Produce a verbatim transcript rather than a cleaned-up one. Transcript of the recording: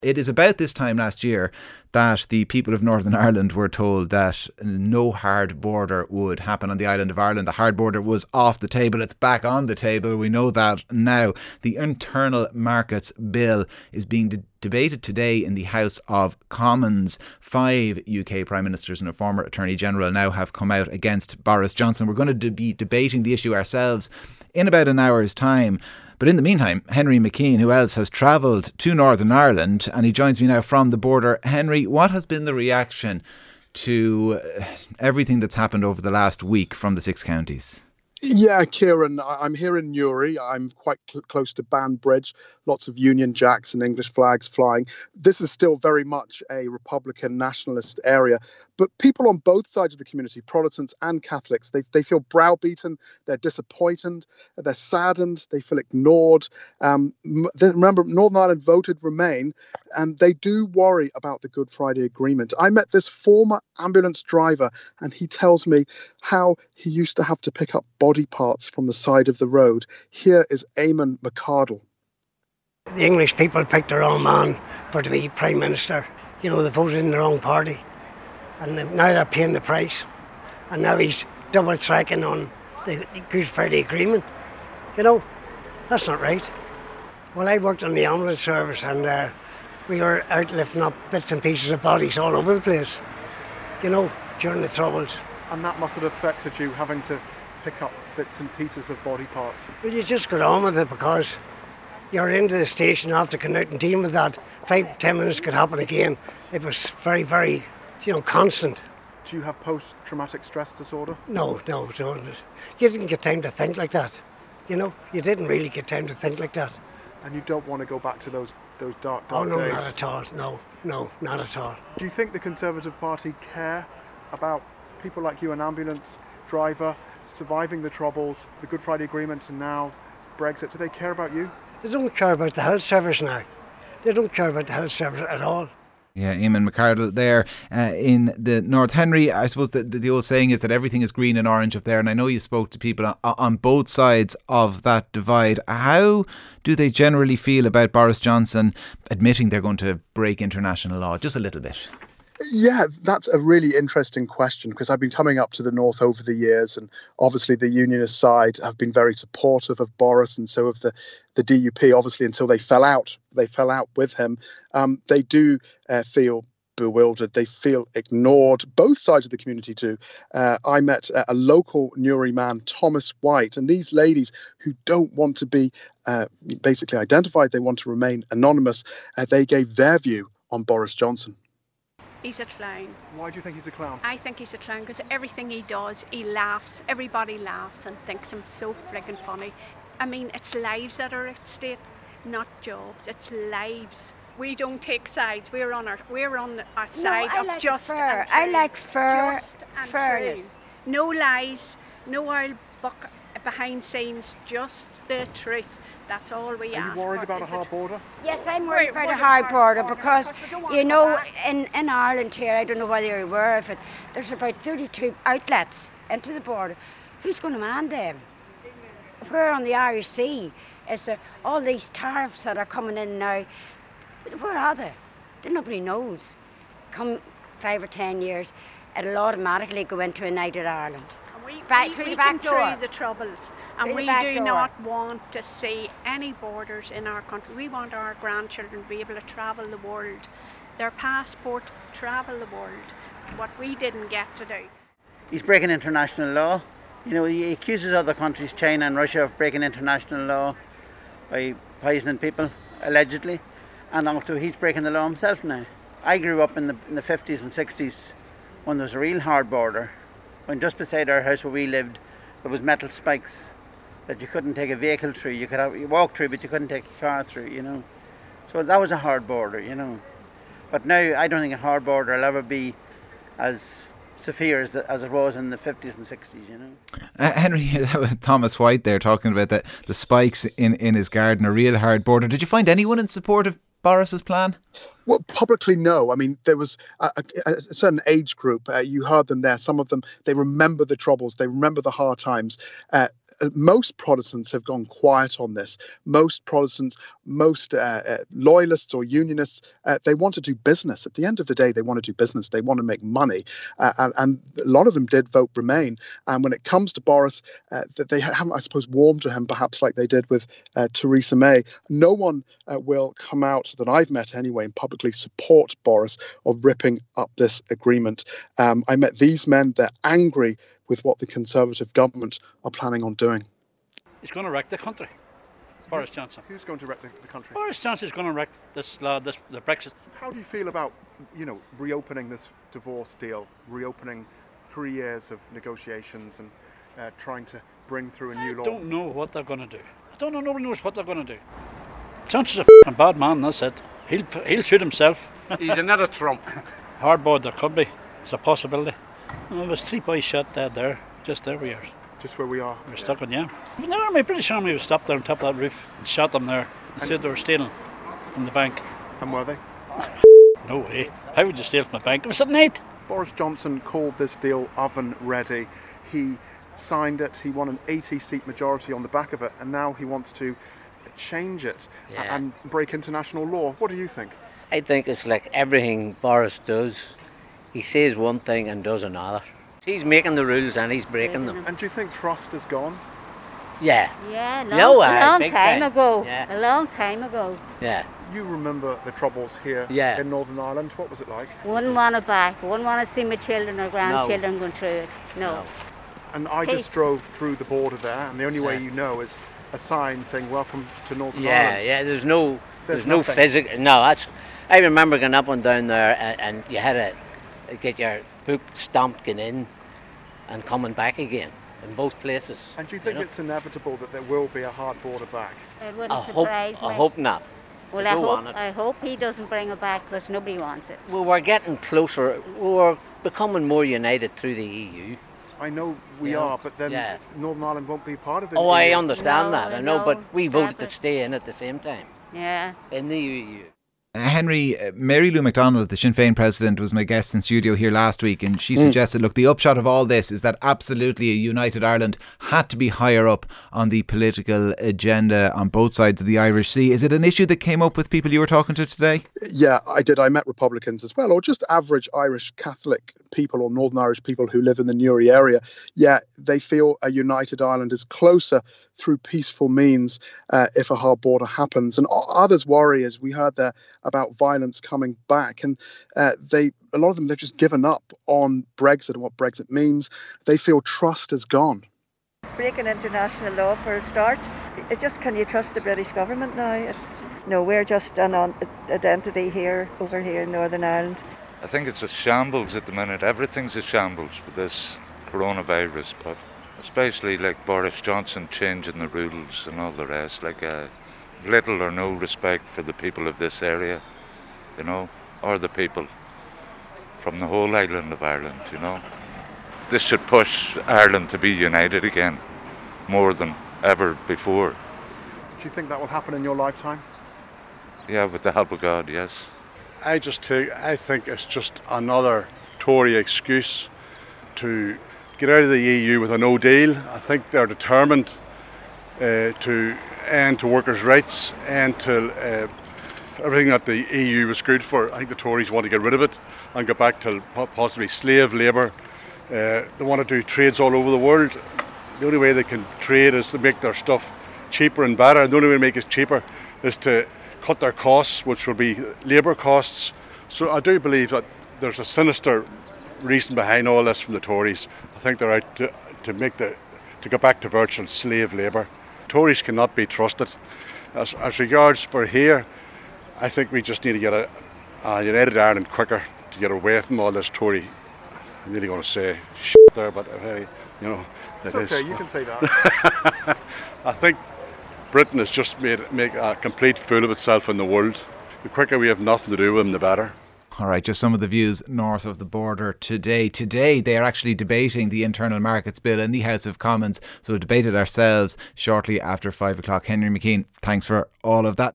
It is about this time last year that the people of Northern Ireland were told that no hard border would happen on the island of Ireland. The hard border was off the table. It's back on the table. We know that now. The Internal Markets Bill is being de- debated today in the House of Commons. Five U K Prime Ministers and a former Attorney General now have come out against Boris Johnson. We're going to de- be debating the issue ourselves in about an hour's time. But in the meantime, Henry McKean, who else, has travelled to Northern Ireland, and he joins me now from the border. Henry, what has been the reaction to everything that's happened over the last week from the six counties? Yeah, Kieran, I'm here in Newry. I'm quite cl- close to Banbridge. Lots of Union Jacks and English flags flying. This is still very much a Republican nationalist area. But people on both sides of the community, Protestants and Catholics, they they feel browbeaten, they're disappointed, they're saddened, they feel ignored. Um, they, remember, Northern Ireland voted Remain, and they do worry about the Good Friday Agreement. I met this former ambulance driver, and he tells me how he used to have to pick up body parts from the side of the road. Here is Eamon McCardle. The English people picked the wrong man for to be Prime Minister. You know, they voted in the wrong party. And now they're paying the price. And now he's double tracking on the Good Friday Agreement. You know, that's not right. Well, I worked on the ambulance service, and uh, we were out lifting up bits and pieces of bodies all over the place, you know, during the Troubles. And that must have affected you, having to pick up bits and pieces of body parts. Well, you just got on with it because you're into the station after going out and dealing with that. Five, ten minutes could happen again. It was very, very, you know, constant. Do you have post-traumatic stress disorder? No, no, no. You didn't get time to think like that. You know, you didn't really get time to think like that. And you don't want to go back to those those dark, dark days? Oh, no, days. Not at all. No, no, not at all. Do you think the Conservative Party care about people like you, an ambulance driver, surviving the Troubles, the Good Friday Agreement, and now Brexit? Do they care about you? They don't care about the health service now. They don't care about the health service at all. Yeah, Eamon McCardle there uh, in the North. Henry, I suppose the, the old saying is that everything is green and orange up there, and I know you spoke to people on, on both sides of that divide. How do they generally feel about Boris Johnson admitting they're going to break international law? Just a little bit. Yeah, that's a really interesting question, because I've been coming up to the north over the years, and obviously the unionist side have been very supportive of Boris, and so have the, the D U P, obviously, until they fell out. They fell out with him. Um, they do uh, feel bewildered. They feel ignored. Both sides of the community do. Uh, I met a, a local Newry man, Thomas White, and these ladies who don't want to be uh, basically identified, they want to remain anonymous, uh, they gave their view on Boris Johnson. He's a clown. Why do you think he's a clown? I think he's a clown because everything he does, he laughs. Everybody laughs and thinks him so friggin' funny. I mean, it's lives that are at stake, not jobs. It's lives. We don't take sides. We're on our we're on our no, side I of like just fair. and true. I like fair, just and fairness. True. No lies, no oil buck behind scenes, just the truth. That's all we ask. Are you worried for, about a hard border? Yes, I'm worried We're- about we're a hard border border because, because we you don't know, want to go in, in Ireland here, I don't know whether you're aware of it, there's about thirty-two outlets into the border. Who's going to man them? Where on the Irish Sea is there all these tariffs that are coming in now? Where are they? Nobody knows. Come five or ten years, it'll automatically go into United Ireland. And we, Back we, through we the back came door. through the troubles, and Through the we back do door. not want to see any borders in our country. We want our grandchildren to be able to travel the world. Their passport, travel the world. What we didn't get to do. He's breaking international law. You know, he accuses other countries, China and Russia, of breaking international law by poisoning people, allegedly. And also he's breaking the law himself now. I grew up in the in the fifties and sixties when there was a real hard border. When just beside our house where we lived, there was metal spikes that you couldn't take a vehicle through. You could have, you walk through, but you couldn't take a car through, you know. So that was a hard border, you know. But now I don't think a hard border will ever be as severe as, as it was in the fifties and sixties, you know. Uh, Henry, Thomas White there talking about the, the spikes in, in his garden, a real hard border. Did you find anyone in support of Boris's plan? Well, publicly, no. I mean, there was a, a, a certain age group. Uh, you heard them there. Some of them, they remember the Troubles. They remember the hard times. Uh, most Protestants have gone quiet on this. Most Protestants, most uh, uh, loyalists or unionists, uh, they want to do business. At the end of the day, they want to do business. They want to make money. Uh, and, and a lot of them did vote Remain. And when it comes to Boris, uh, that they haven't, I suppose, warmed to him, perhaps like they did with uh, Theresa May. No one uh, will come out, that I've met anyway, and publicly support Boris of ripping up this agreement. Um, I met these men. They're angry with what the Conservative government are planning on doing. He's going to wreck the country. Boris Johnson. Who's going to wreck the, the country? Boris Johnson is going to wreck this, uh, this the Brexit. How do you feel about, you know, reopening this divorce deal, reopening three years of negotiations and uh, trying to bring through a new I law? I don't know what they're going to do. I don't know. Nobody knows what they're going to do. Johnson's a f***ing bad man. That's it. He'll he'll shoot himself. He's another Trump. Hardboard there could be. It's a possibility. Well, there's three boys shot dead there. Just there we are. Just where we are. We're stuck in, yeah. But the army, British Army was stopped there on top of that roof and shot them there and said they were stealing from the bank. And were they? No way. How would you steal from a bank? It was at night. Boris Johnson called this deal oven ready. He signed it. He won an eighty seat majority on the back of it, and now he wants to change it yeah. and break international law. What do you think? I think it's like everything Boris does. He says one thing and does another. He's making the rules and he's breaking them. And do you think trust is gone? Yeah. Yeah, long, no, a long big time, time ago. Yeah. A long time ago. Yeah. You remember the troubles here yeah. in Northern Ireland. What was it like? Wouldn't want it back. Wouldn't want to see my children or grandchildren no. going through it. No. no. And I Peace. just drove through the border there, and the only way yeah. you know is a sign saying "Welcome to Northern yeah, Ireland." Yeah, yeah. There's no, there's, there's no physical. No, that's. I remember going up and down there, and, and you had to get your book stamped getting in, and coming back again in both places. And do you think you know? it's inevitable that there will be a hard border back? It wouldn't I surprise hope, me. I hope not. Well, I hope, I hope he doesn't bring it back because nobody wants it. Well, we're getting closer. We're becoming more united through the E U. I know we yeah. are, but then yeah. Northern Ireland won't be part of it. Oh, I understand no, that. I I know, know, but we voted exactly. to stay in at the same time. Yeah. In the E U. Uh, Henry, uh, Mary Lou McDonald, the Sinn Féin president, was my guest in studio here last week, and she mm. suggested, look, the upshot of all this is that absolutely a united Ireland had to be higher up on the political agenda on both sides of the Irish Sea. Is it an issue that came up with people you were talking to today? Yeah, I did. I met Republicans as well, or just average Irish Catholic people or Northern Irish people who live in the Newry area. Yeah, they feel a united Ireland is closer through peaceful means uh, if a hard border happens. And others worry, as we heard there, about violence coming back. And uh, they, a lot of them, they've just given up on Brexit and what Brexit means. They feel trust is gone. Breaking international law for a start. It just, can you trust the British government now? It's no, we're just an identity here, over here in Northern Ireland. I think it's a shambles at the minute. Everything's a shambles with this coronavirus, but especially like Boris Johnson changing the rules and all the rest, like uh, little or no respect for the people of this area, you know, or the people from the whole island of Ireland, you know. This should push Ireland to be united again, more than ever before. Do you think that will happen in your lifetime? Yeah, with the help of God, yes. I just take, I think it's just another Tory excuse to get out of the E U with a no deal. I think they're determined uh, to end to workers' rights and to uh, everything that the E U was good for. I think the Tories want to get rid of it and go back to possibly slave labour. Uh, they want to do trades all over the world. The only way they can trade is to make their stuff cheaper and better. The only way to make it cheaper is to cut their costs, which will be labour costs. So I do believe that there's a sinister reason behind all this from the Tories. I think they're out to, to make the to go back to virtual slave labour. Tories cannot be trusted. As, as regards for here, I think we just need to get a, a united Ireland quicker to get away from all this Tory. I'm really going to say shit there, but hey, you know, it's it okay. is. You can say that. I think Britain has just made make a complete fool of itself in the world. The quicker we have nothing to do with them, the better. All right, just some of the views north of the border today. Today, they are actually debating the Internal Markets Bill in the House of Commons. So we'll debate it ourselves shortly after five o'clock. Henry McKean, thanks for all of that.